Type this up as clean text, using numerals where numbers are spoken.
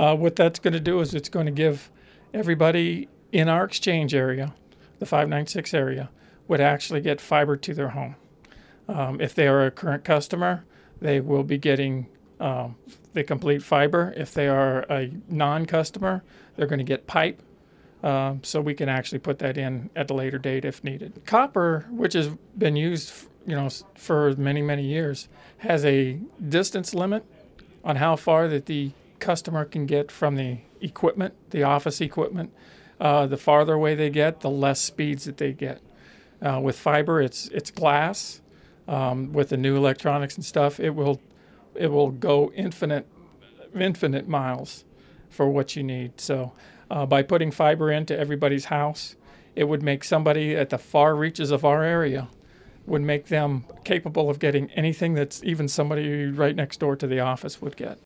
What that's going to do is it's going to give everybody in our exchange area, the 596 area, would actually get fiber to their home. If they are a current customer, they will be getting the complete fiber. If they are a non-customer, they're going to get pipe. So we can actually put that in at a later date if needed. Copper, which has been used, for many, many years, has a distance limit on how far that the customer can get from the equipment, the office equipment. The farther away they get, the less speeds that they get. With fiber, it's glass. With the new electronics and stuff, it will go infinite miles for what you need. So by putting fiber into everybody's house, it would make somebody at the far reaches of our area, would make them capable of getting anything that's even somebody right next door to the office would get.